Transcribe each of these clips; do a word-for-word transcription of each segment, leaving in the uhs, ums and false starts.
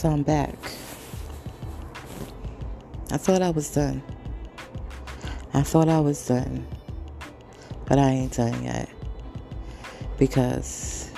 So I'm back. I thought I was done. I thought I was done. But I ain't done yet. Because,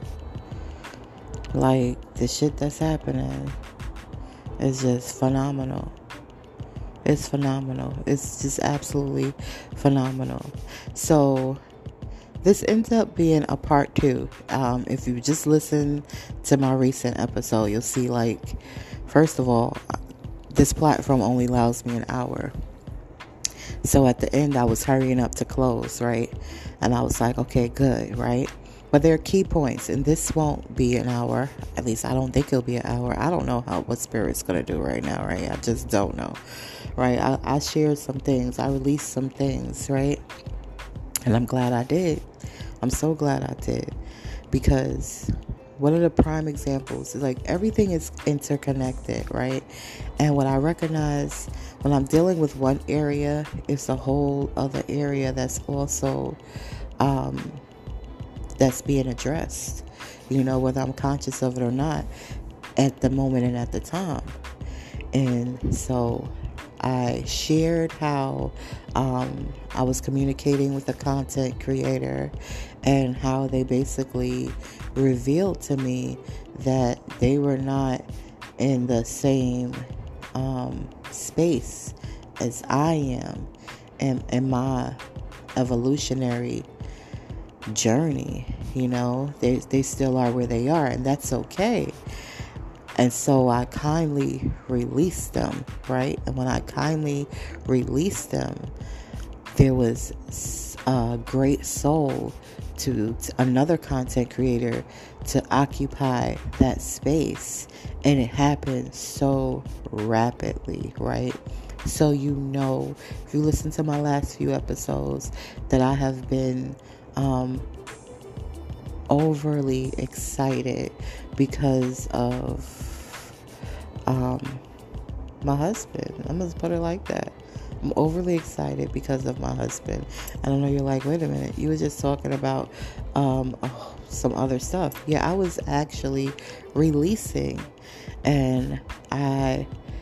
like, the shit that's happening is just phenomenal. It's phenomenal. It's just absolutely phenomenal. So, this ends up being a part two. Um, if you just listen to my recent episode, you'll see, like, first of all, this platform only allows me an hour. So at the end, I was hurrying up to close, right? And I was like, okay, good, right? But there are key points, and this won't be an hour. At least I don't think it'll be an hour. I don't know how what Spirit's going to do right now, right? I just don't know, right? I, I shared some things. I released some things, right? And I'm glad I did. I'm so glad I did. Because one of the prime examples is like everything is interconnected, right? And what I recognize when I'm dealing with one area, it's a whole other area that's also um, that's being addressed, you know, whether I'm conscious of it or not at the moment and at the time. And so I shared how um, I was communicating with a content creator and how they basically revealed to me that they were not in the same um, space as I am in, in my evolutionary journey. You know, they they still are where they are, and that's okay. And so I kindly released them, right? And when I kindly released them, there was a great soul to, to another content creator to occupy that space. And it happened so rapidly, right? So you know, if you listen to my last few episodes, that I have been um, overly excited because of um, my husband. I'm going to put it like that. I'm overly excited because of my husband. And I know you're like, wait a minute, you were just talking about um, oh, some other stuff. Yeah, I was actually releasing, and I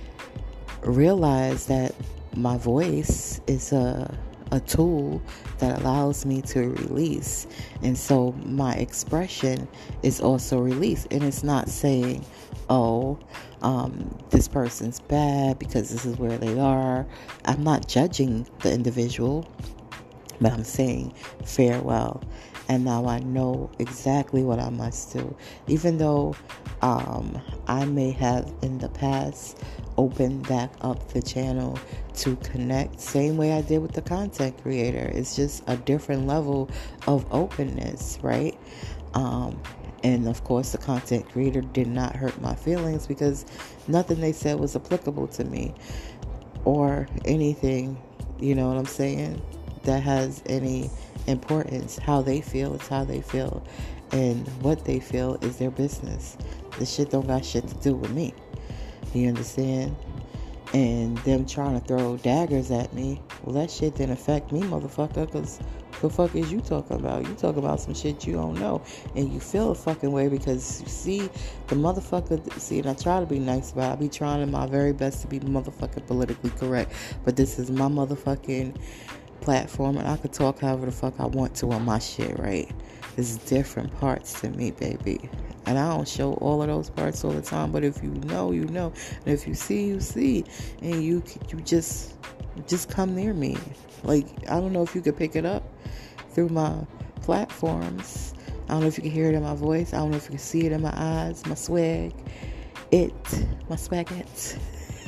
realized that my voice is a a tool that allows me to release. And so my expression is also release. And it's not saying, oh, um, this person's bad because this is where they are. I'm not judging the individual, but I'm saying farewell. And now I know exactly what I must do. Even though um, I may have in the past opened back up the channel to connect, same way I did with the content creator. It's just a different level of openness, right? Um, and of course, the content creator did not hurt my feelings because nothing they said was applicable to me or anything, you know what I'm saying, that has any importance. How they feel is how they feel, and what they feel is their business. The shit don't got shit to do with me. You understand? And them trying to throw daggers at me, well, that shit didn't affect me, motherfucker, because the fuck is you talking about? You talking about some shit you don't know, and you feel a fucking way because you see the motherfucker. See, and I try to be nice about it. I be trying my very best to be motherfucking politically correct, but this is my motherfucking platform, and I could talk however the fuck I want to on my shit, right? There's different parts to me, baby. And I don't show all of those parts all the time, but if you know, you know. And if you see, you see. And you you just just come near me. Like, I don't know if you could pick it up through my platforms. I don't know if you can hear it in my voice. I don't know if you can see it in my eyes, my swag. It, my swagette.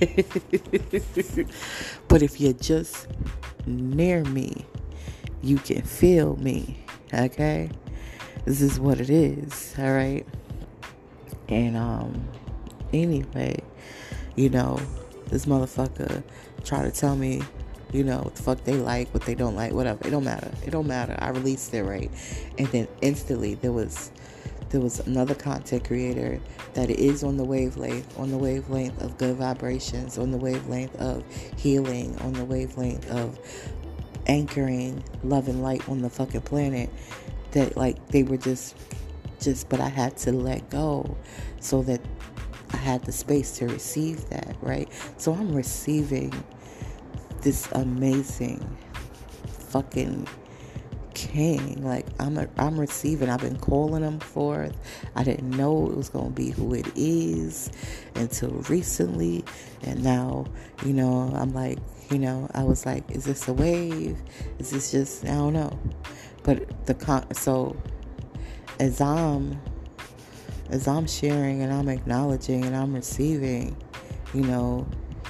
But if you're just near me, you can feel me, okay? This is what it is, all right? And, um, anyway, you know, this motherfucker try to tell me, you know, what the fuck they like, what they don't like, whatever. It don't matter. It don't matter. I released it, right? And then instantly there was, there was another content creator that is on the wavelength, on the wavelength of good vibrations, on the wavelength of healing, on the wavelength of anchoring love and light on the fucking planet, that like they were just just but I had to let go so that I had the space to receive that, right? So I'm receiving this amazing fucking king. Like I'm a, I'm receiving. I've been calling him forth. I didn't know it was gonna be who it is until recently, and now, you know, I'm like, you know, I was like, is this a wave? Is this just, I don't know. But the con so as I'm as I'm sharing and I'm acknowledging and I'm receiving, you know,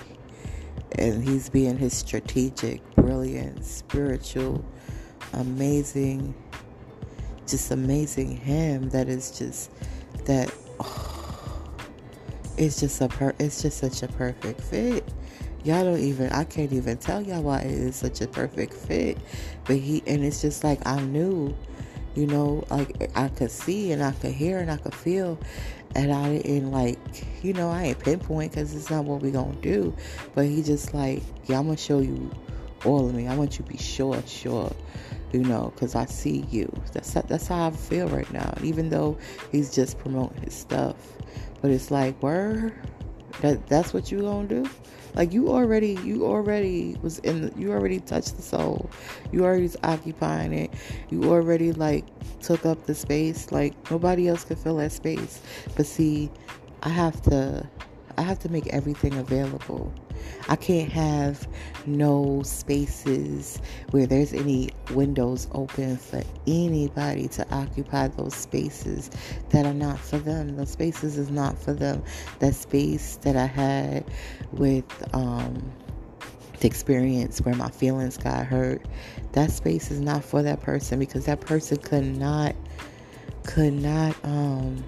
and he's being his strategic, brilliant, spiritual, amazing, just amazing him that is just that oh, it's just a per it's just such a perfect fit. Y'all don't even I can't even tell y'all why it is such a perfect fit. But he and it's just like I knew, you know, like I could see and I could hear and I could feel, and I didn't like, you know, I ain't pinpoint because it's not what we gonna do. But he just like, yeah, I'm gonna show you all of me. I want you to be sure, sure, you know, because I see you. That's that's how I feel right now. And even though he's just promoting his stuff, but it's like, word, that that's what you gonna do. Like you already, you already was in, the, you already touched the soul. You already was occupying it. You already like took up the space. Like nobody else could fill that space. But see, I have to, I have to make everything available. I can't have no spaces where there's any windows open for anybody to occupy those spaces that are not for them. Those spaces is not for them. That space that I had with um, the experience where my feelings got hurt, that space is not for that person because that person could not, could not, um,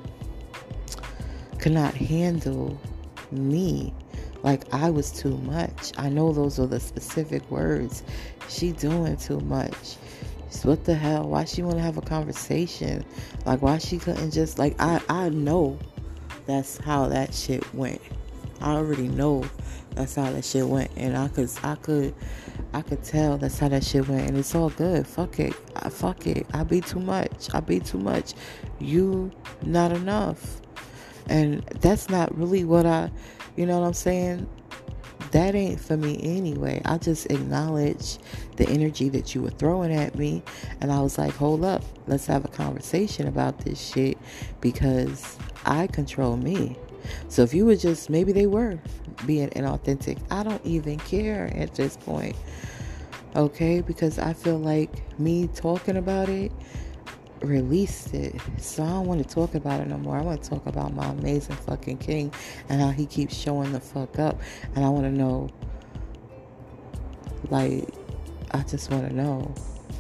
could not handle me. Like I was too much. I know those are the specific words. She doing too much. What the hell? Why she want to have a conversation? Like why she couldn't just like I I know that's how that shit went. I already know that's how that shit went, and I could I could I could tell that's how that shit went, and it's all good. Fuck it. I fuck it. I be too much. I be too much. You not enough. And that's not really what I, you know what I'm saying? That ain't for me anyway. I just acknowledge the energy that you were throwing at me. And I was like, hold up. Let's have a conversation about this shit because I control me. So if you were just, maybe they were being inauthentic. I don't even care at this point. Okay? Because I feel like me talking about it released it. So I don't want to talk about it no more. I want to talk about my amazing fucking king and how he keeps showing the fuck up. And I want to know, like, I just want to know,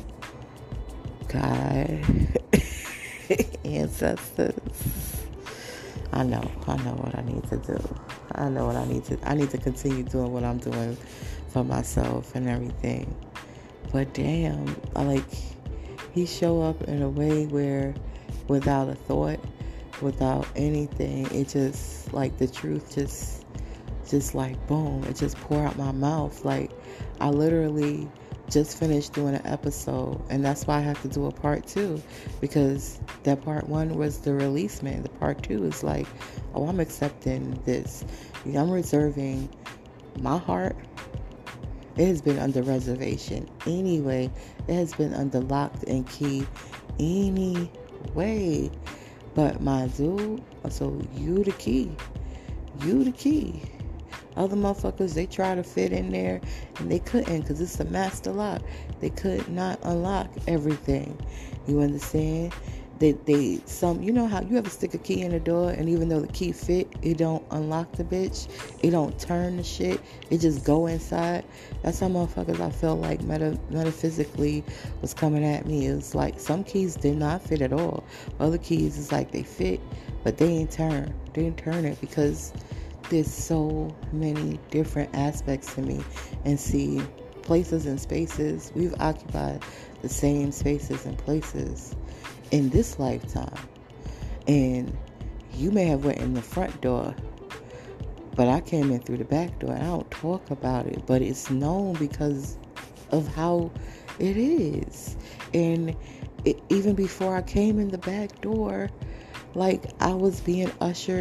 God, ancestors, I know, I know what I need to do. I know what I need to, I need to continue doing what I'm doing for myself and everything. But damn, I like, he show up in a way where without a thought, without anything, it just like the truth just just like boom, it just pour out my mouth. Like I literally just finished doing an episode, and that's why I have to do a part two, because that part one was the releasement. The part two is like, oh, I'm accepting this. I'm reserving my heart. It has been under reservation anyway. It has been under lock and key anyway. But my dude, so you the key. You the key. Other motherfuckers, they try to fit in there and they couldn't because it's a master lock. They could not unlock everything. You understand? They, they, some, you know how you ever stick a key in the door and even though the key fit, it don't unlock the bitch. It don't turn the shit. It just go inside. That's how motherfuckers I felt like meta, metaphysically was coming at me. It was like some keys did not fit at all. Other keys is like they fit, but they ain't turn. They didn't turn it because there's so many different aspects to me. And see, places and spaces, we've occupied the same spaces and places in this lifetime, and you may have went in the front door, but I came in through the back door. And I don't talk about it, but it's known because of how it is. And it, even before I came in the back door, like I was being ushered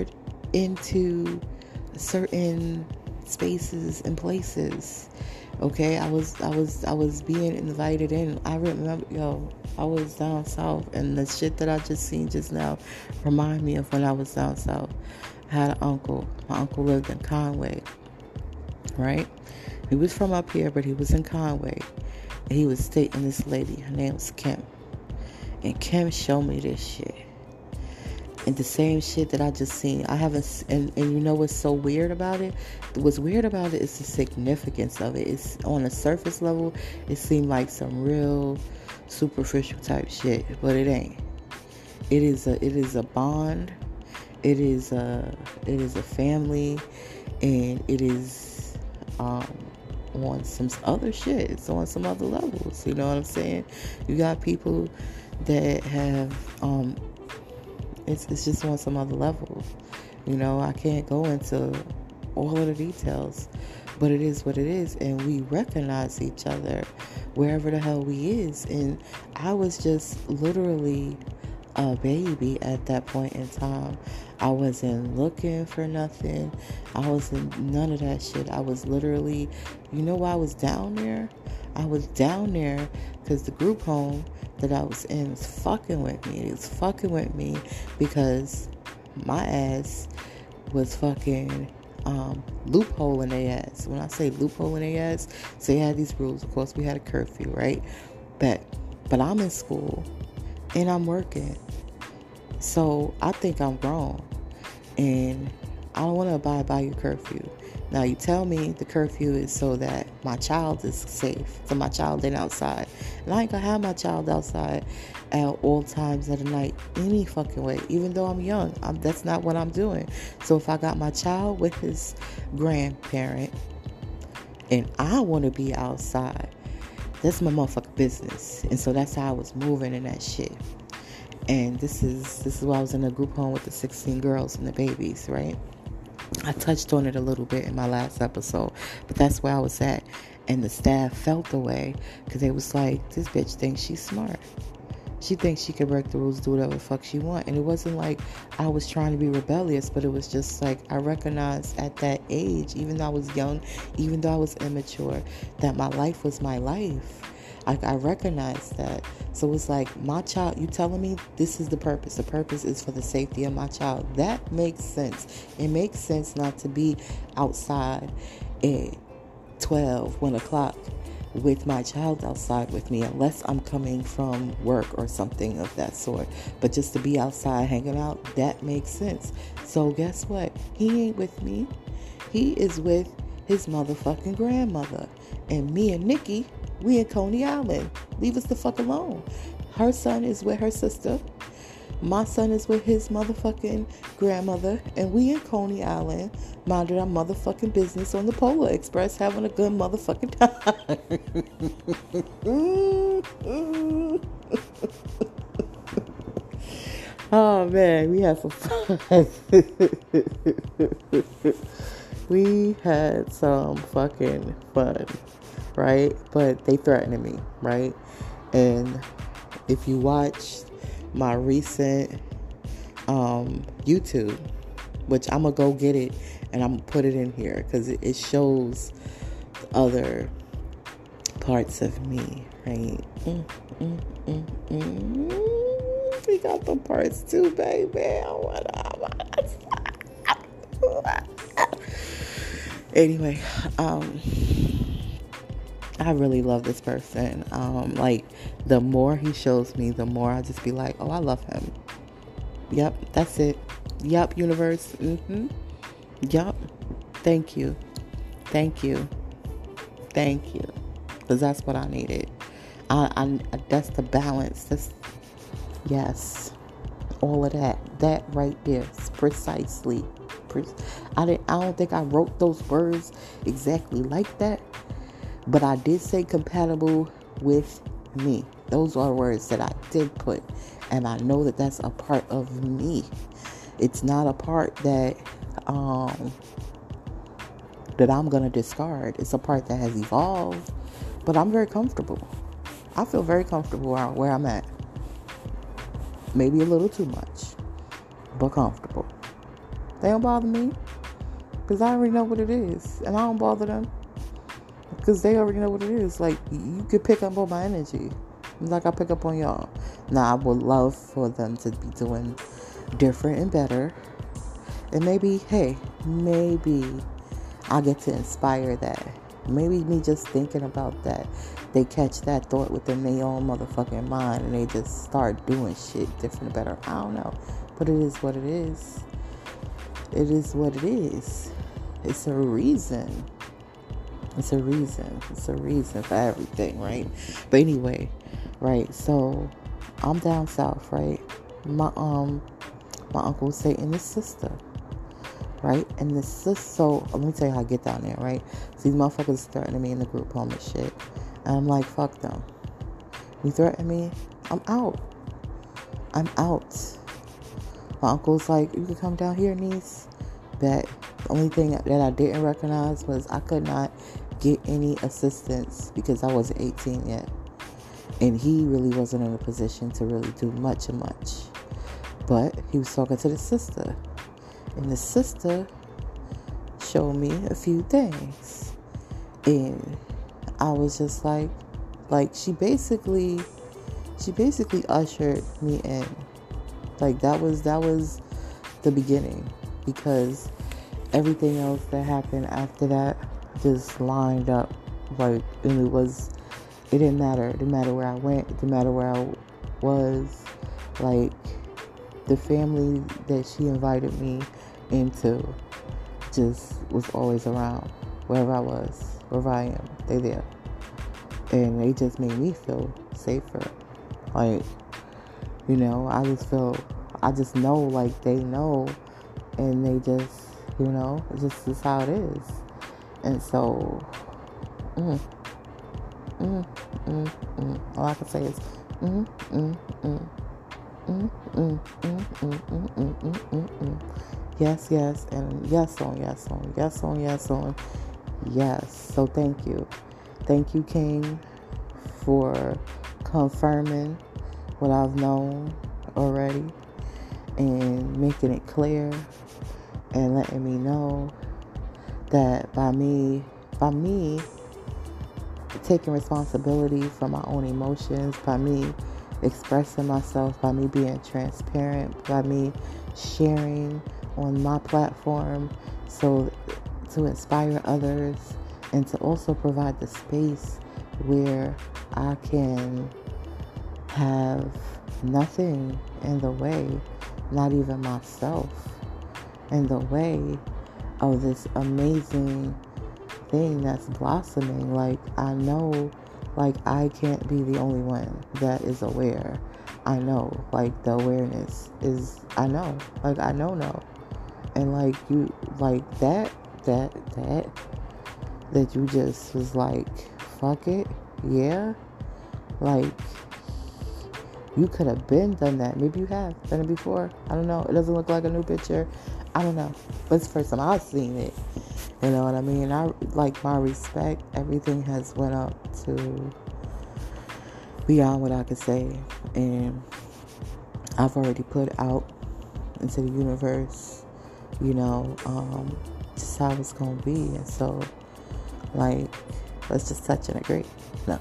into certain spaces and places. Okay, I was I was I was being invited in. I remember, yo, I was down south, and the shit that I just seen just now remind me of when I was down south. I had an uncle. My uncle lived in Conway, right? He was from up here, but he was in Conway. And he was dating this lady. Her name was Kim. And Kim showed me this shit. And the same shit that I just seen. I haven't, and, and you know what's so weird about it? What's weird about it is the significance of it. It's on a surface level, it seemed like some real superficial type shit, but it ain't. It is a, it is a bond. It is a, it is a family, and it is um, on some other shit. It's on some other levels. You know what I'm saying? You got people that have um. It's it's just on some other level. You know, I can't go into all of the details, but it is what it is, and we recognize each other wherever the hell we is. And I was just literally a baby at that point in time. I wasn't looking for nothing. I wasn't none of that shit. I was literally, you know why I was down there? I was down there because the group home that I was in was fucking with me. It was fucking with me because my ass was fucking um, loophole in their ass. When I say loophole in their ass, so they had these rules. Of course, we had a curfew, right? But, but I'm in school and I'm working. So I think I'm grown. And I don't want to abide by your curfew. Now, you tell me the curfew is so that my child is safe, so my child ain't outside. And I ain't gonna have my child outside at all times of the night, any fucking way. Even though I'm young, I'm, that's not what I'm doing. So if I got my child with his grandparent and I want to be outside, that's my motherfucking business. And so that's how I was moving in that shit. And this is this is why I was in a group home with the sixteen girls and the babies, right? I touched on it a little bit in my last episode, but that's where I was at. And the staff felt the way because they was like, this bitch thinks she's smart. She thinks she can break the rules, do whatever the fuck she want. And it wasn't like I was trying to be rebellious, but it was just like I recognized at that age, even though I was young, even though I was immature, that my life was my life. Like, I recognize that. So it's like, my child, you telling me this is the purpose. The purpose is for the safety of my child. That makes sense. It makes sense not to be outside at twelve, one o'clock with my child outside with me, unless I'm coming from work or something of that sort. But just to be outside hanging out, that makes sense. So guess what? He ain't with me. He is with his motherfucking grandmother. And me and Nikki, we in Coney Island. Leave us the fuck alone. Her son is with her sister. My son is with his motherfucking grandmother. And we in Coney Island, minding our motherfucking business on the Polar Express, having a good motherfucking time. Oh man, we had some fun. We had some fucking fun. Right? But they threatened me, right? And if you watch my recent um, YouTube, which I'm going to go get it and I'm going to put it in here because it, it shows other parts of me, right? Mm, mm, mm, mm. We got the parts too, baby. I wanna, I wanna. Anyway, um... I really love this person. Um, like, the more he shows me, the more I just be like, oh, I love him. Yep, that's it. Yep, universe. Mm-hmm. Yep. Thank you. Thank you. Thank you. Because that's what I needed. I, I, that's the balance. That's, yes. All of that. That right there. Precisely. I, didn't, I don't think I wrote those words exactly like that. But I did say compatible with me. Those are words that I did put. And I know that that's a part of me. It's not a part that um, that I'm going to discard. It's a part that has evolved. But I'm very comfortable. I feel very comfortable where, where I'm at. Maybe a little too much. But comfortable. They don't bother me because I already know what it is, and I don't bother them because they already know what it is. Like, you could pick up on my energy, like I pick up on y'all. Now, I would love for them to be doing different and better, and maybe, hey, maybe I get to inspire that. Maybe me just thinking about that, they catch that thought within their own motherfucking mind, and they just start doing shit different and better. I don't know, but it is what it is. It is what it is. It's a reason. It's a reason. It's a reason for everything, right? But anyway, right, so I'm down south, right? My um my uncle was dating his sister, right? And the sister, so let me tell you how I get down there, right? So these motherfuckers threatening me in the group home and shit. And I'm like, fuck them. You threaten me, I'm out. I'm out. My uncle's like, you can come down here, niece. That the only thing that I didn't recognize was I could not get any assistance because I wasn't eighteen yet. And he really wasn't in a position to really do much and much. But he was talking to the sister. And the sister showed me a few things. And I was just like, like she basically, she basically ushered me in. Like that was, that was the beginning. Because everything else that happened after that just lined up. Like, and it was, it didn't matter. It didn't matter where I went. It didn't matter where I was. Like, the family that she invited me into just was always around. Wherever I was, wherever I am, they there. And they just made me feel safer. Like, you know, I just feel, I just know, like, they know. And they just, you know, it just is how it is. And so, mm, mm, mm, mm. All I can say is, mm, mm, mm. Mm, mm, mm, mm, mm, mm, mm, mm, mm. Yes, yes, and yes on, yes on, yes on, yes on, yes. So thank you. Thank you, King, for confirming what I've known already and making it clear and letting me know that by me, by me taking responsibility for my own emotions, by me expressing myself, by me being transparent, by me sharing on my platform so to inspire others and to also provide the space where I can have nothing in the way, not even myself, in the way of this amazing thing that's blossoming. Like, I know, like, I can't be the only one that is aware. I know, like, the awareness is, I know, like, I know, no. And, like, you, like, that, that, that, that you just was like, fuck it, yeah. Like, you could have been done that. Maybe you have done it before. I don't know. It doesn't look like a new picture. I don't know. But it's the first time I've seen it. You know what I mean? I, like, my respect, everything has went up to beyond what I could say. And I've already put out into the universe, you know, um, just how it's going to be. And so, like, let's just touch and agree. No.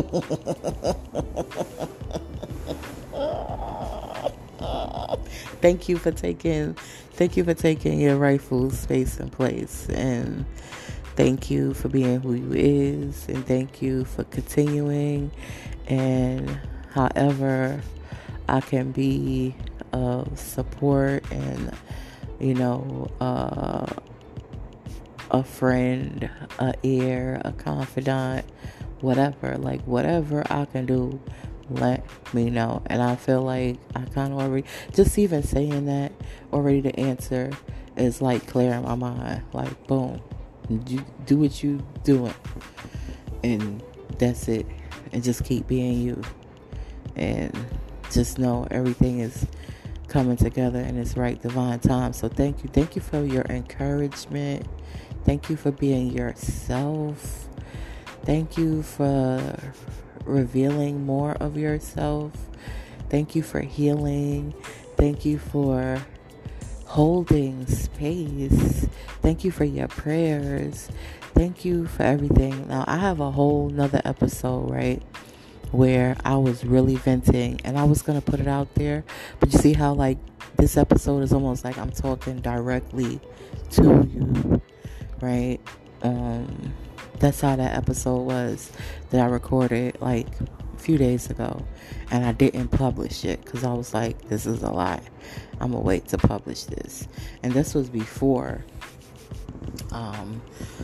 Thank you for taking, thank you for taking your rightful space and place, and thank you for being who you is, and thank you for continuing, and however I can be of support and, you know, uh, a friend, a ear, a confidant, whatever, like whatever I can do, let me know. And I feel like I kind of already, just even saying that, already the answer is like clear in my mind. Like, boom, you do what you doing, and that's it. And just keep being you, and just know everything is coming together in its right divine time. So thank you, thank you for your encouragement. Thank you for being yourself. Thank you for revealing more of yourself. Thank you for healing. Thank you for holding space. Thank you for your prayers. Thank you for everything. Now, I have a whole nother episode, right, where I was really venting and I was going to put it out there. But you see how, like, this episode is almost like I'm talking directly to you, right? Um, that's how that episode was that I recorded, like, a few days ago. And I didn't publish it because I was like, this is a lie. I'm going to wait to publish this. And this was before, um,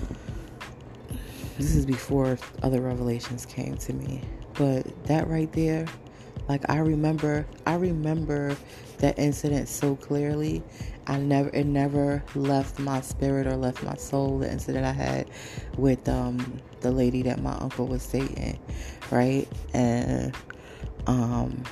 this is before other revelations came to me. But that right there, like, I remember, I remember that incident so clearly. I never, it never left my spirit or left my soul. The incident I had with um the lady that my uncle was dating, right? And um,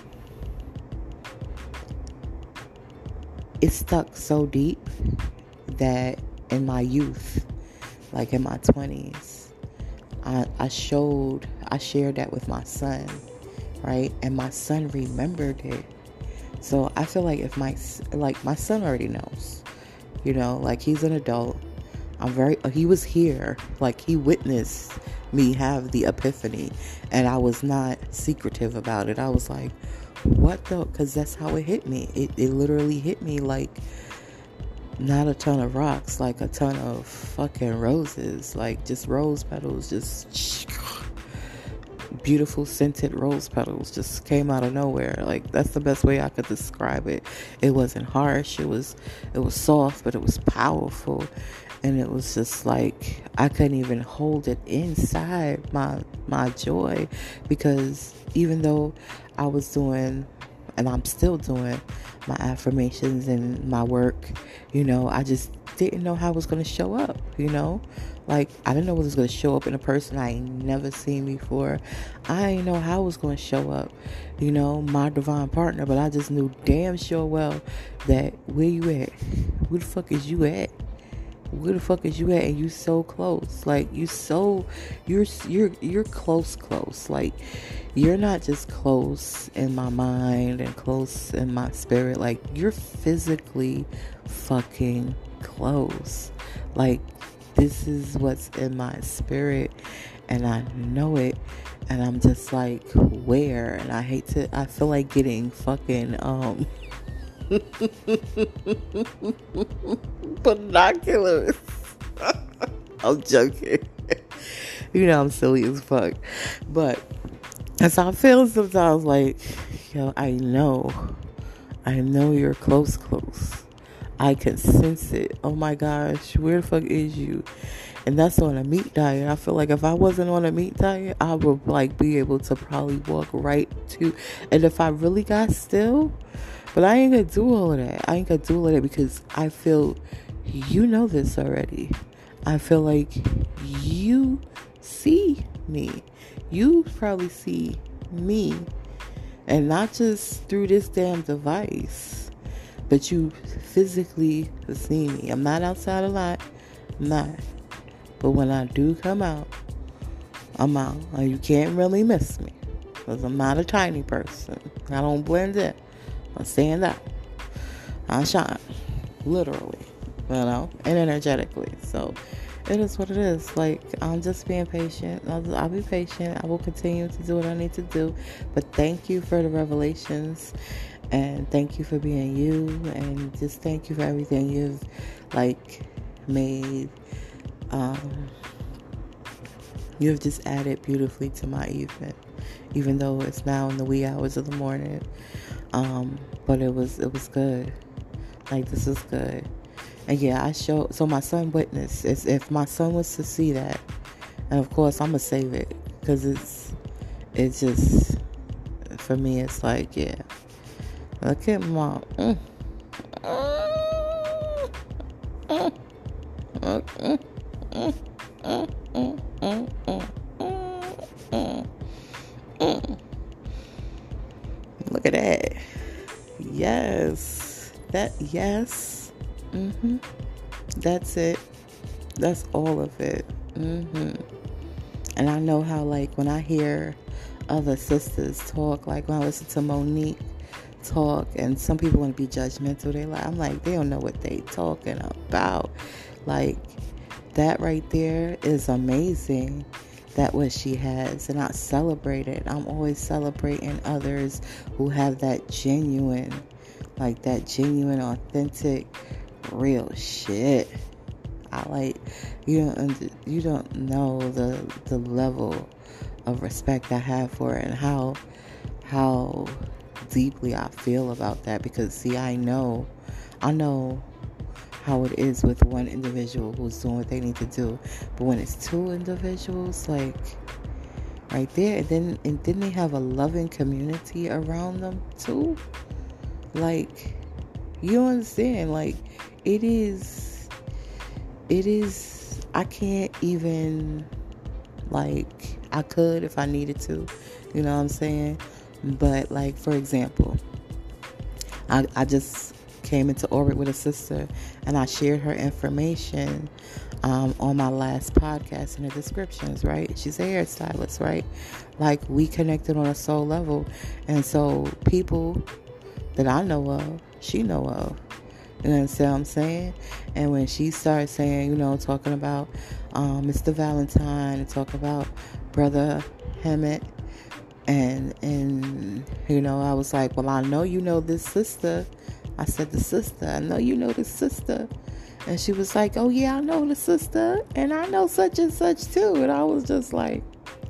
it stuck so deep that in my youth, like in my twenties, I I showed, I shared that with my son, right? And my son remembered it. So I feel like if my, like my son already knows, you know, like he's an adult. I'm very, he was here, like he witnessed me have the epiphany and I was not secretive about it. I was like, what the, cause that's how it hit me. It, it literally hit me like not a ton of rocks, like a ton of fucking roses, like just rose petals, just beautiful scented rose petals just came out of nowhere. Like, that's the best way I could describe it. It wasn't harsh, it was it was soft, but it was powerful. And it was just like I couldn't even hold it inside my my joy, because even though I was doing, and I'm still doing, my affirmations and my work, you know, I just didn't know how it was going to show up, you know? Like, I didn't know it was going to show up in a person I ain't never seen before. I didn't know how it was going to show up, you know, my divine partner, but I just knew damn sure well that where you at? Where the fuck is you at? Where the fuck is you at? And you so close. Like, you so, you're, you're, you're close, close. Like, you're not just close in my mind and close in my spirit. Like, you're physically fucking close. Like, this is what's in my spirit and I know it. And I'm just like, where? And I hate to, I feel like getting fucking, um, binoculars. I'm joking. You know I'm silly as fuck. But that's how I feel sometimes. Like, yo, I know. I know you're close, close. I can sense it. Oh my gosh, where the fuck is you? And that's on a meat diet. I feel like if I wasn't on a meat diet, I would like be able to probably walk right to. And if I really got still, but I ain't gonna do all of that. I ain't gonna do all of that because I feel you know this already. I feel like you see me. You probably see me. And not just through this damn device, but you physically see me. I'm not outside a lot. I'm not. But when I do come out, I'm out. And you can't really miss me. Because I'm not a tiny person. I don't blend in. I stand out. I shine. Literally. You know? And energetically. So, it is what it is. Like, I'm just being patient. I'll, I'll be patient. I will continue to do what I need to do. But thank you for the revelations. And thank you for being you. And just thank you for everything you've, like, made. Um, you've just added beautifully to my evening. Even though it's now in the wee hours of the morning. Um, but it was, it was good. Like, this is good. And yeah, I showed, so my son witnessed. It's, if my son was to see that, and of course I'm gonna save it, because it's, it's just, for me, it's like, yeah, look at mom. Mm. Mm. Mm. Mm. Mm. Mm. Mm. Mm. Mm. Mm. Mm. Look at that. Yes, that, yes. Mm-hmm. That's it. That's all of it. Mm-hmm. And I know how, like, when I hear other sisters talk, like when I listen to Monique talk, and some people want to be judgmental. They like, I'm like, they don't know what they talking about. Like, that right there is amazing, that what she has, and I celebrate it. I'm always celebrating others who have that genuine, like that genuine, authentic, real shit. I like, you don't you don't know the the level of respect I have for it, and how how deeply I feel about that. Because see, I know I know how it is with one individual who's doing what they need to do, but when it's two individuals, like right there, and then and then they have a loving community around them too. Like, you understand? Like, it is. It is, I can't even, like, I could if I needed to, you know what I'm saying? But, like, for example, I, I just came into orbit with a sister, and I shared her information um, on my last podcast in the descriptions, right? She's a hairstylist, right? Like, we connected on a soul level, and so people that I know of, she know of. You understand what I'm saying? And when she started saying, you know, talking about um, Mister Valentine, and talk about Brother Hammett, and, and, you know, I was like, well, I know you know this sister. I said, the sister, I know you know this sister. And she was like, oh, yeah, I know the sister, and I know such and such, too. And I was just like,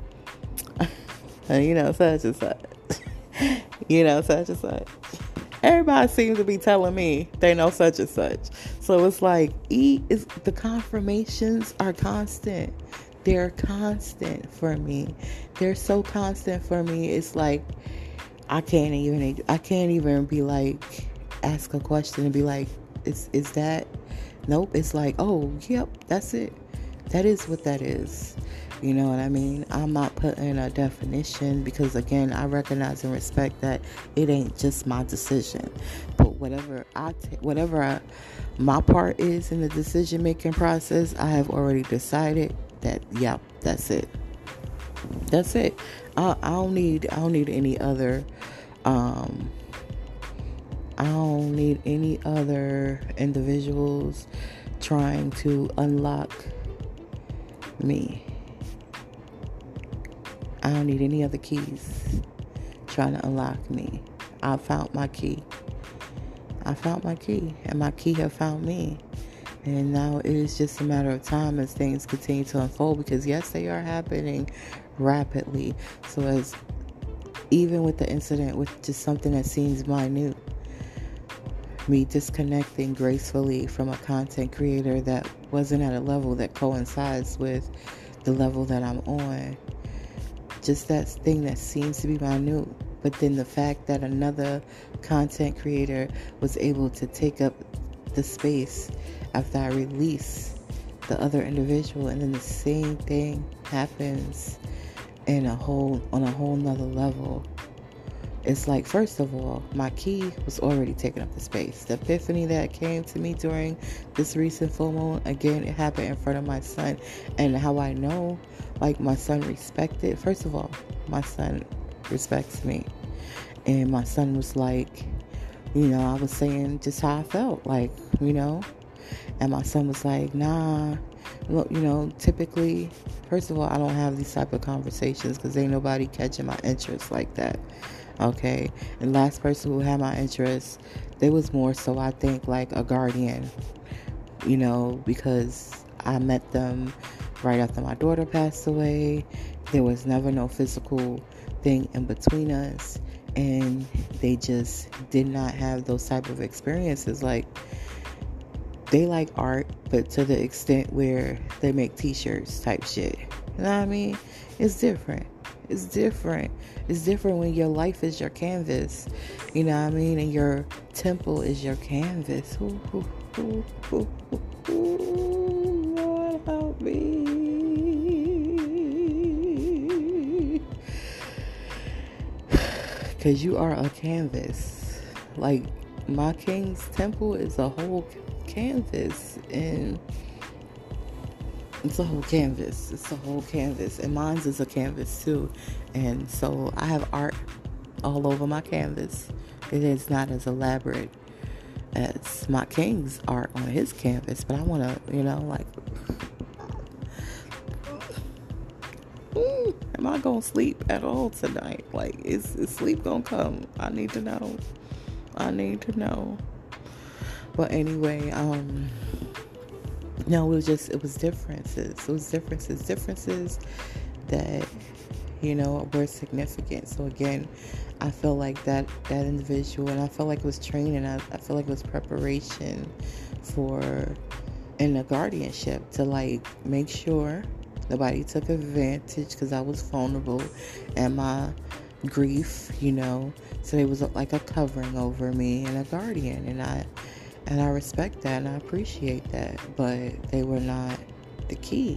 you know, such and such. you know, such and such. Everybody seems to be telling me they know such and such. So it's like, E is the confirmations are constant. They're constant for me. They're so constant for me. It's like, I can't even, I can't even be like, ask a question and be like, is, is that? Nope. It's like, oh, yep, that's it. That is what that is. You know what I mean? I'm not putting a definition, because again, I recognize and respect that it ain't just my decision. But whatever I, t- whatever I, my part is in the decision making process, I have already decided that, yeah, that's it. That's it. I, I don't need, I don't need any other, um, I don't need any other individuals trying to unlock me. I don't need any other keys trying to unlock me. I found my key. I found my key, and my key have found me. And now it is just a matter of time as things continue to unfold, because yes, they are happening rapidly. So as even with the incident with just something that seems minute, me disconnecting gracefully from a content creator that wasn't at a level that coincides with the level that I'm on. Just that thing that seems to be minute, but then the fact that another content creator was able to take up the space after I release the other individual, and then the same thing happens in a whole on a whole nother level. It's like, first of all, my key was already taking up the space. The epiphany that came to me during this recent full moon, again, it happened in front of my son. And how I know, like, my son respected, first of all, my son respects me. And my son was like, you know, I was saying just how I felt, like, you know. And my son was like, nah, look, you know, typically, first of all, I don't have these type of conversations because ain't nobody catching my interest like that. Okay, and last person who had my interest, they was more so, I think, like a guardian, you know, because I met them right after my daughter passed away. There was never no physical thing in between us, and they just did not have those type of experiences. Like, they like art, but to the extent where they make t-shirts type shit. You know what I mean? It's different. It's different. It's different when your life is your canvas. You know what I mean? And your temple is your canvas. Ooh, ooh, ooh, ooh, ooh, ooh, Lord help me. Because you are a canvas. Like, my king's temple is a whole canvas. And it's a whole canvas. It's a whole canvas. And mine's is a canvas too. And so I have art all over my canvas. It is not as elaborate as my king's art on his canvas, but I want to, you know, like, mm, am I going to sleep at all tonight? Like, is, is sleep going to come? I need to know. I need to know. But anyway, um, no, it was just, it was differences. It was differences, differences that, you know, were significant. So again, I feel like that, that individual, and I felt like it was training. I, I feel like it was preparation for, in the guardianship to like make sure nobody took advantage, because I was vulnerable and my grief, you know, so it was like a covering over me and a guardian, and I, and I respect that and I appreciate that, but they were not the key.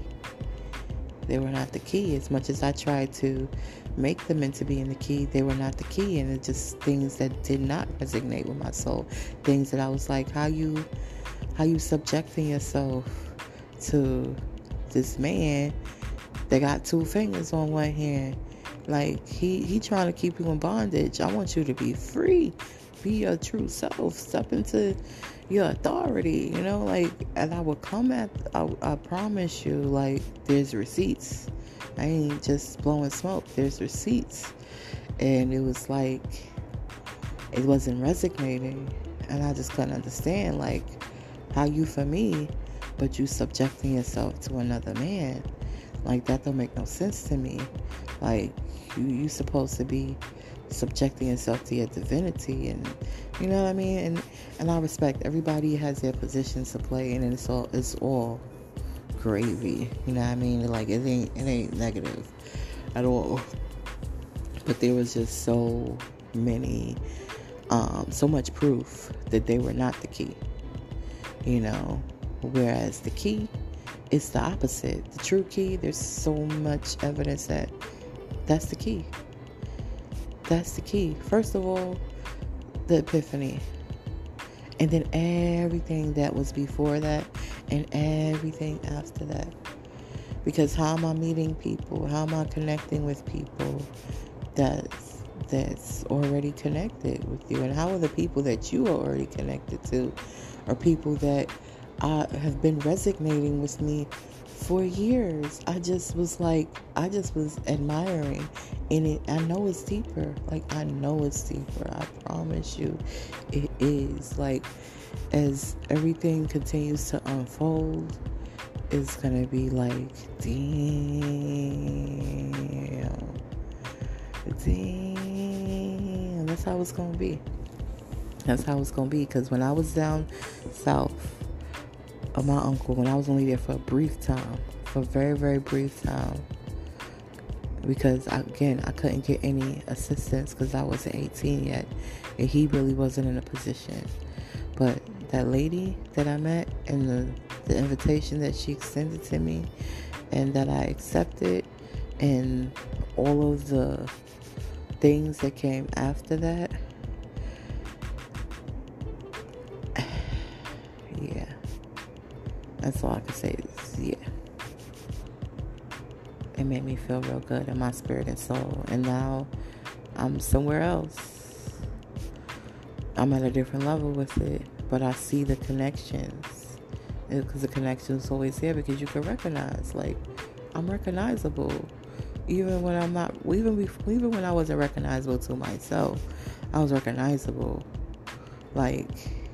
They were not the key. As much as I tried to make them into being the key, they were not the key. And it's just things that did not resonate with my soul. Things that I was like, how you, how you subjecting yourself to this man that got two fingers on one hand? Like, he, he trying to keep you in bondage. I want you to be free. Be your true self. Step into your authority, you know, like, and I would come at, I, I promise you, like, there's receipts. I ain't just blowing smoke. There's receipts. And it was like, it wasn't resonating. And I just couldn't understand, like, how you for me, but you subjecting yourself to another man. Like, that don't make no sense to me. Like, you, you supposed to be subjecting yourself to your divinity, and you know what I mean, and and I respect everybody has their positions to play, and it's all it's all gravy, you know what I mean, like it ain't it ain't negative at all, but there was just so many um so much proof that they were not the key, you know, whereas the key is the opposite. The true key, there's so much evidence that that's the key. That's the key. First of all, the epiphany. And then everything that was before that and everything after that. Because how am I meeting people? How am I connecting with people that's, that's already connected with you? And how are the people that you are already connected to are people that uh, have been resonating with me for years? I just was like, I just was admiring. And it, I know it's deeper. Like, I know it's deeper. I promise you it is. Like, as everything continues to unfold, it's going to be like, damn. Damn. That's how it's going to be. That's how it's going to be. Because when I was down south of my uncle, when I was only there for a brief time, for a very, very brief time, because I, again, I couldn't get any assistance because I wasn't eighteen yet, and he really wasn't in a position. But that lady that I met, and the, the invitation that she extended to me, and that I accepted, and all of the things that came after that, yeah, that's all I can say is, yeah. It made me feel real good in my spirit and soul. And now I'm somewhere else. I'm at a different level with it. But I see the connections. Because the connection is always there, because you can recognize. Like, I'm recognizable. Even when I'm not, even before, even when I wasn't recognizable to myself, I was recognizable. Like,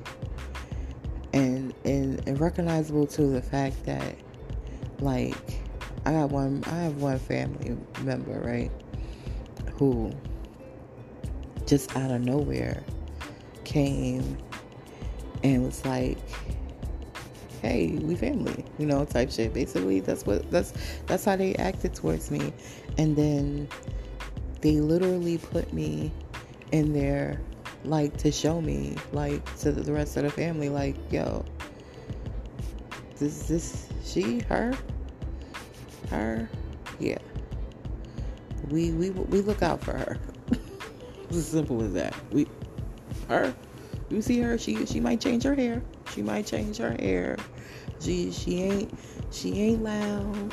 and, and, and recognizable to the fact that, like, I got one, I have one family member, right, who just out of nowhere came and was like, hey, we family, you know, type shit. Basically, that's what, that's, that's how they acted towards me. And then they literally put me in there, like, to show me, like, to the rest of the family, like, yo, this, this, she, her, her, yeah, we we we look out for her. It's as simple as that. We, her, you see her, she she might change her hair, she might change her hair, she she ain't she ain't loud,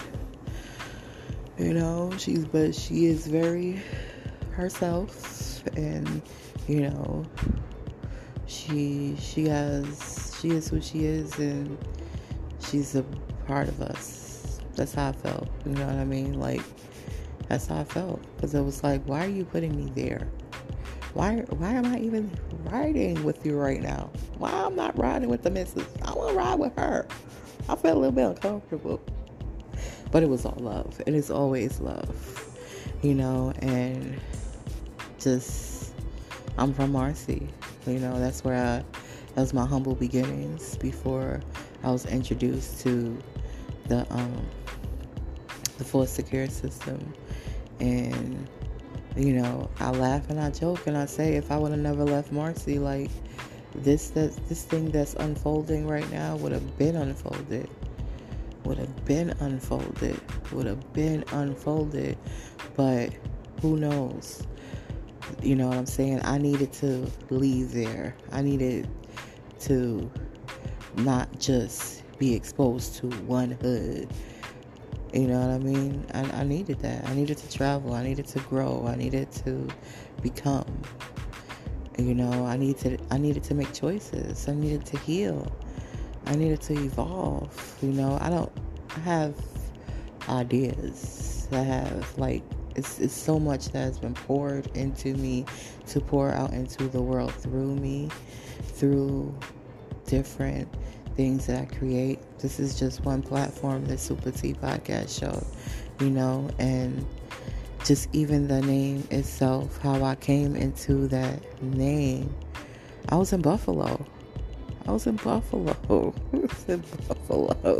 you know, she's but she is very herself, and You know, she she has she is who she is, and she's a part of us. That's how I felt. You know what I mean? Like, that's how I felt, because it was like, why are you putting me there? Why why am I even riding with you right now? Why I'm not riding with the missus? I want to ride with her. I feel a little bit uncomfortable. But it was all love. It is always love. You know, and just, I'm from Marcy. You know, that's where I, that was my humble beginnings before I was introduced to the, um, the foster care system. And, you know, I laugh and I joke and I say, if I would have never left Marcy, like, this that this thing that's unfolding right now would have been unfolded. Would have been unfolded. Would have been unfolded. But who knows? You know what I'm saying? I needed to leave there. I needed to not just be exposed to one hood. You know what I mean? I, I needed that. I needed to travel. I needed to grow. I needed to become. You know, I needed to, I needed to make choices. I needed to heal. I needed to evolve. You know, I don't I have ideas. I have, like, it's it's so much that has been poured into me to pour out into the world through me, through different things that I create. This is just one platform, the Super T Podcast Show, you know, and just even the name itself, how I came into that name. I was in Buffalo. I was in Buffalo. I was in Buffalo.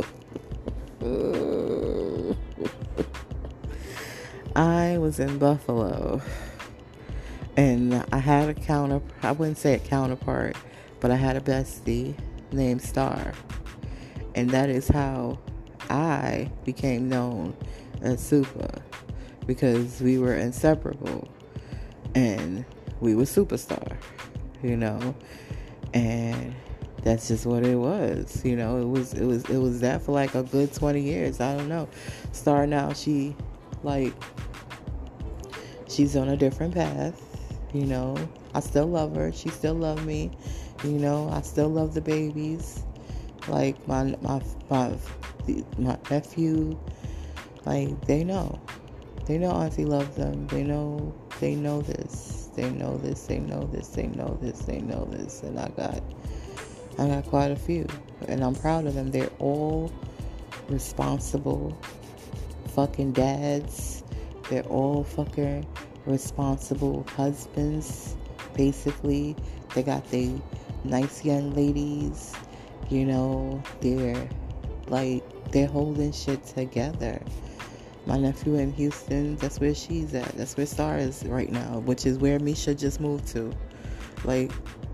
I was in Buffalo. And I had a counter, I wouldn't say a counterpart, but I had a bestie named Star. And that is how I became known as Super, because we were inseparable and we were superstar, you know, and that's just what it was. You know, it was it was it was that for like a good twenty years. I don't know. Star now, she like she's on a different path, you know. I still love her. She still loves me. You know, I still love the babies. Like my my my my nephew, like they know. They know Auntie loves them. They know they know this. They know this. They know this. They know this. They know this. And I got I got quite a few. And I'm proud of them. They're all responsible fucking dads. They're all fucking responsible husbands. Basically, they got the nice young ladies. You know, they're like they're holding shit together. My nephew in Houston, that's where she's at. That's where Star is right now, which is where Misha just moved to. Like,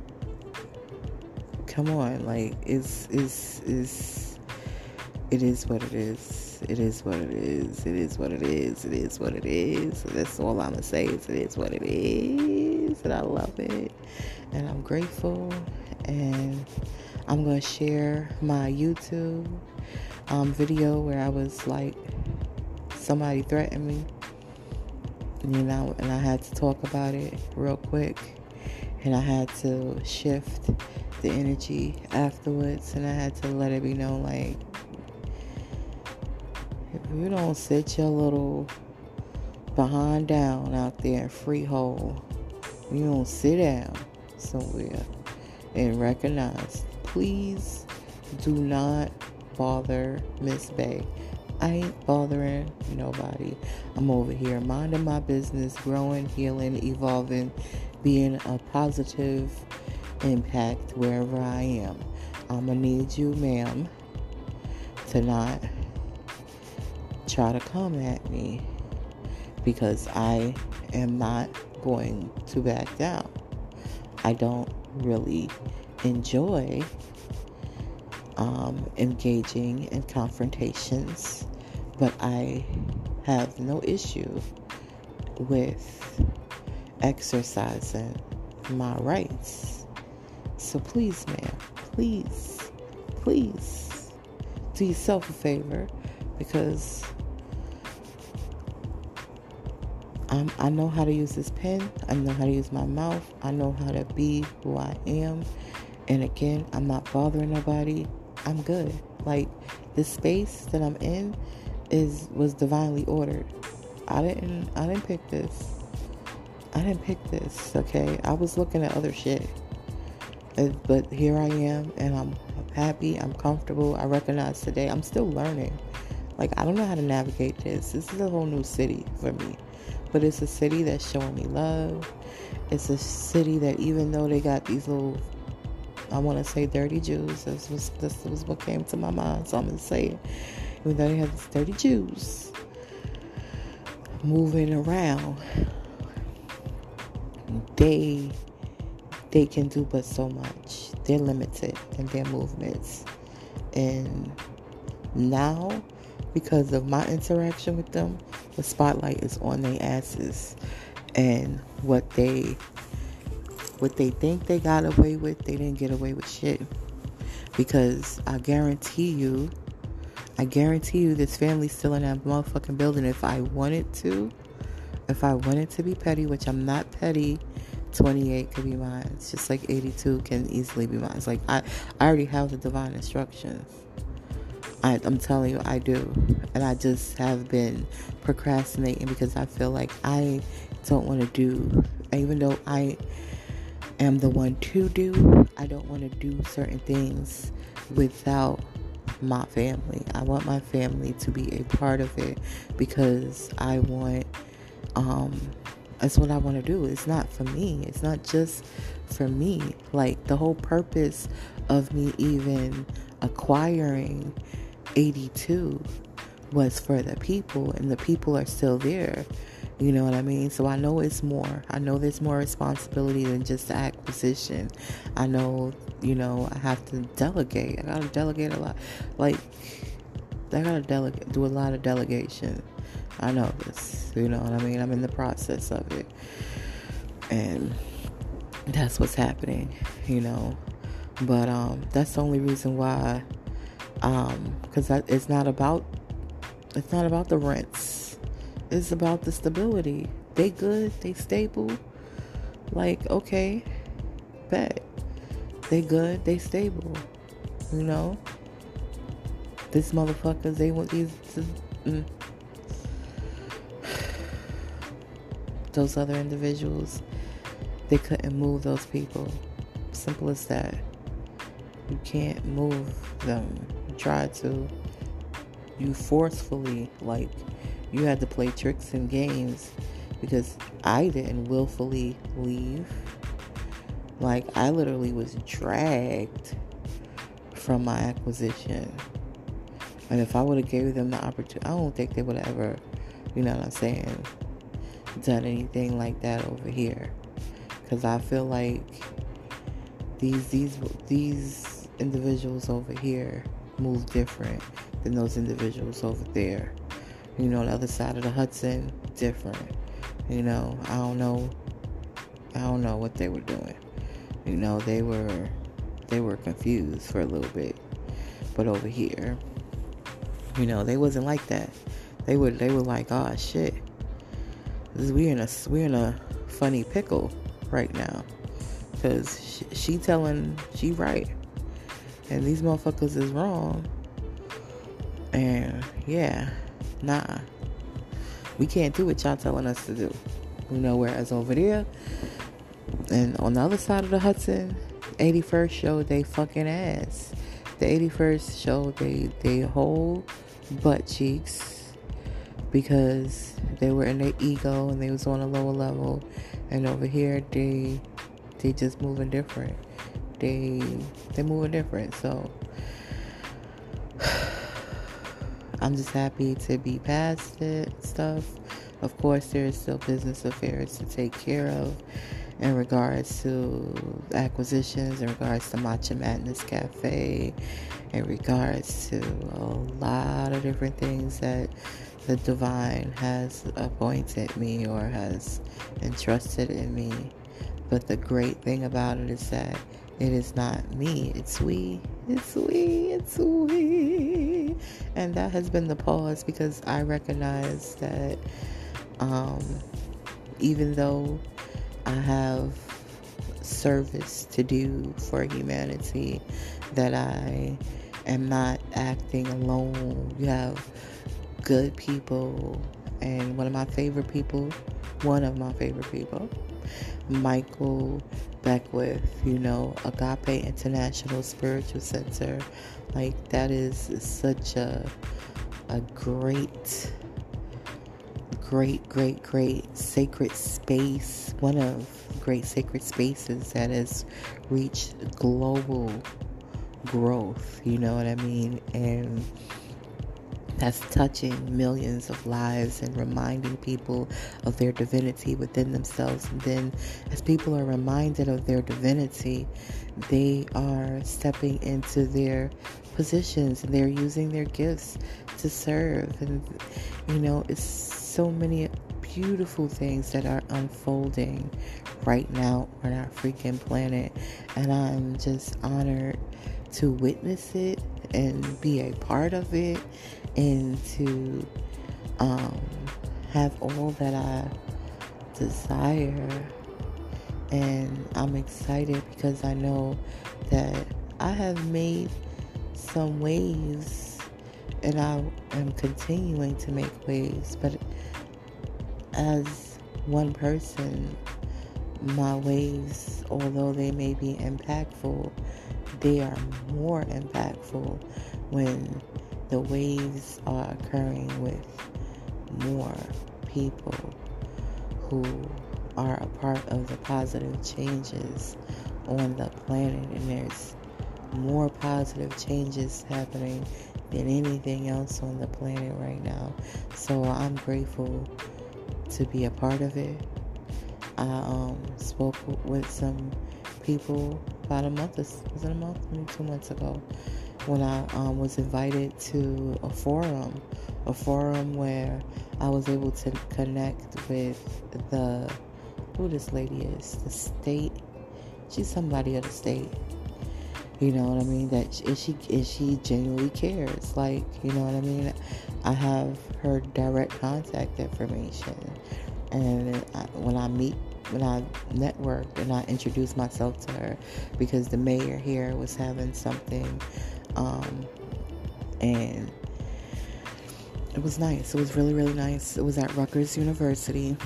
come on, like, it's, it's, it's, it is what it is. It is what it is. It is what it is. It is what it is. That's all I'm going to say is it is what it is. And I love it. And I'm grateful. And I'm going to share my YouTube um, video where I was like, somebody threatened me, you know, and I had to talk about it real quick, and I had to shift the energy afterwards, and I had to let it be known, like, if you don't sit your little behind down out there in Freehold, you don't sit down somewhere and recognize, please do not bother Miss Bay. I ain't bothering nobody. I'm over here minding my business, growing, healing, evolving, being a positive impact wherever I am. I'm gonna need you, ma'am, to not try to come at me, because I am not going to back down. I don't really enjoy um, engaging in confrontations, but I have no issue with exercising my rights. So please, ma'am, please, please do yourself a favor, because I'm, I know how to use this pen. I know how to use my mouth. I know how to be who I am. And again, I'm not bothering nobody. I'm good. Like, this space that I'm in is was divinely ordered. I didn't I didn't pick this. I didn't pick this, okay? I was looking at other shit. But here I am, and I'm happy, I'm comfortable. I recognize today I'm still learning. Like, I don't know how to navigate this. This is a whole new city for me. But it's a city that's showing me love. It's a city that, even though they got these little, I want to say dirty Jews, this was, this was what came to my mind, so I'm going to say it. Even though they have these dirty Jews moving around, they they can do but so much. They're limited in their movements. And now, because of my interaction with them, the spotlight is on their asses. And what they what they think they got away with, they didn't get away with shit. Because I guarantee you, I guarantee you this family's still in that motherfucking building. If I wanted to, if I wanted to be petty, which I'm not petty, twenty-eight could be mine. It's just like eighty-two can easily be mine. It's like I, I already have the divine instructions. I, I'm telling you, I do. And I just have been procrastinating because I feel like I don't want to do, even though I am the one to do, I don't want to do certain things without my family. I want my family to be a part of it because I want, um, that's what I want to do. It's not for me. It's not just for me. Like, the whole purpose of me even acquiring eighty-two was for the people, and the people are still there. You know what I mean? So I know it's more. I know there's more responsibility than just the acquisition. I know, you know, I have to delegate. I gotta delegate a lot. Like, I gotta delegate, do a lot of delegation. I know this. You know what I mean? I'm in the process of it. And that's what's happening, you know. But um, that's the only reason why. Um, because it's not about, it's not about the rents. It's about the stability. They good. They stable. Like, okay, bet. They good. They stable. You know. These motherfuckers, they want these. Mm. Those other individuals, they couldn't move those people. Simple as that. You can't move them. You try to. You forcefully, like, you had to play tricks and games because I didn't willfully leave. Like, I literally was dragged from my acquisition. And if I would have gave them the opportunity, I don't think they would have ever, you know what I'm saying, done anything like that over here. Because I feel like these these these individuals over here move different than those individuals over there. You know, on the other side of the Hudson, different. You know, I don't know. I don't know what they were doing. You know, they were they were confused for a little bit. But over here, you know, they wasn't like that. They were they were like, oh shit, this, we in a we in a funny pickle right now, cause she, she telling she right, and these motherfuckers is wrong. And yeah, nah, we can't do what y'all telling us to do. You know, whereas over there and on the other side of the Hudson, eighty-first showed they fucking ass. The eighty-first showed they they whole butt cheeks because they were in their ego and they was on a lower level, and over here they they just moving different. They they moving different. So I'm just happy to be past it stuff. Of course, there's still business affairs to take care of in regards to acquisitions, in regards to Matcha Madness Cafe, in regards to a lot of different things that the divine has appointed me or has entrusted in me. But the great thing about it is that it is not me, it's we, it's we, it's we. And that has been the pause because I recognize that um, even though I have service to do for humanity, that I am not acting alone. You have good people, and one of my favorite people, one of my favorite people, Michael Beckwith, you know, Agape International Spiritual Center. Like, that is such a a great, great, great, great sacred space. One of great sacred spaces that has reached global growth, you know what I mean? And that's touching millions of lives and reminding people of their divinity within themselves. And then as people are reminded of their divinity, they are stepping into their positions and they're using their gifts to serve. And, you know, it's so many beautiful things that are unfolding right now on our freaking planet. And I'm just honored to witness it and be a part of it, and to um, have all that I desire. And I'm excited because I know that I have made some waves, and I am continuing to make waves. But as one person, my waves, although they may be impactful, they are more impactful when the waves are occurring with more people who are a part of the positive changes on the planet. And there's more positive changes happening than anything else on the planet right now. So I'm grateful to be a part of it. I um, spoke with some people about a month, was it a month? Maybe two months ago, when I um, was invited to a forum, a forum where I was able to connect with the, who this lady is, the state, she's somebody of the state, you know what I mean, that is she, is she genuinely cares, like, you know what I mean. I have her direct contact information, and I, when I meet when I networked and I introduced myself to her, because the mayor here was having something, um, and it was nice. It was really, really nice. It was at Rutgers University,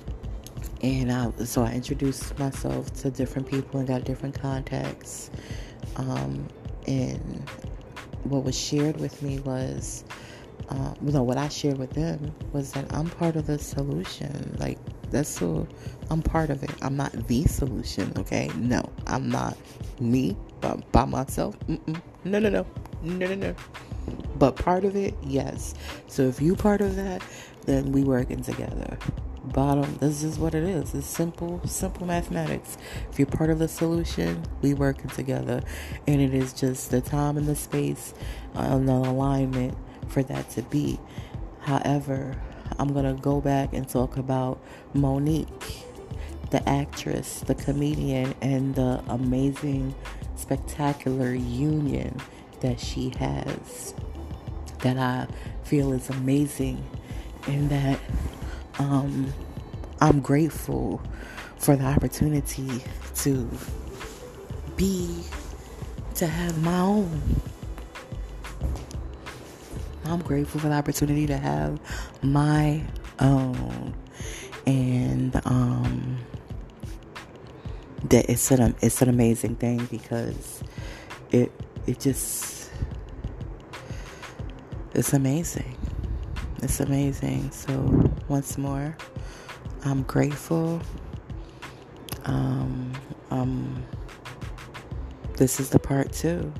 and I, so I introduced myself to different people and got different contacts, um, and what was shared with me was, uh, you know, what I shared with them was that I'm part of the solution. Like, that's so, I'm part of it. I'm not the solution, okay? No, I'm not me by, by myself. Mm-mm. No, no, no, no, no, no. But part of it, yes. So if you part of that, then we working together. Bottom, this is what it is. It's simple, simple mathematics. If you're part of the solution, we working together. And it is just the time and the space and the alignment for that to be. However, I'm going to go back and talk about Monique, the actress, the comedian, and the amazing, spectacular union that she has, that I feel is amazing, and that um, I'm grateful for the opportunity to be, to have my own. I'm grateful for the opportunity to have my own, and um, that it's an it's an amazing thing, because it it just it's amazing. It's amazing. So once more, I'm grateful. Um, um, this is the part two.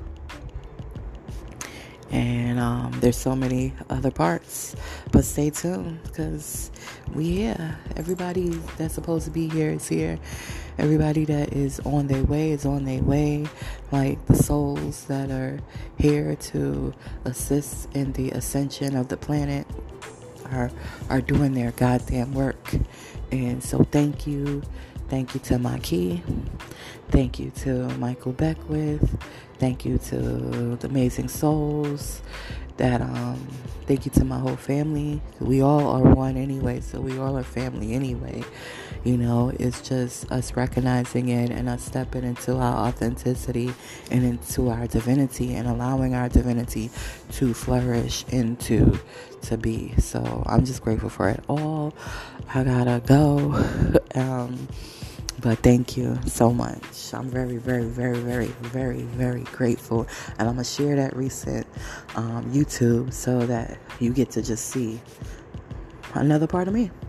And um, there's so many other parts, but stay tuned, because we here. Everybody that's supposed to be here is here. Everybody that is on their way is on their way. Like the souls that are here to assist in the ascension of the planet are are doing their goddamn work. And so thank you. Thank you to Maki. Thank you to Michael Beckwith. Thank you to the Amazing Souls. that um thank you to my whole family. We all are one anyway, so we all are family anyway. You know, it's just us recognizing it and us stepping into our authenticity and into our divinity and allowing our divinity to flourish into to be. So I'm just grateful for it all. I gotta go. um But thank you so much. I'm very, very, very, very, very, very grateful. And I'm going to share that recent um, YouTube so that you get to just see another part of me.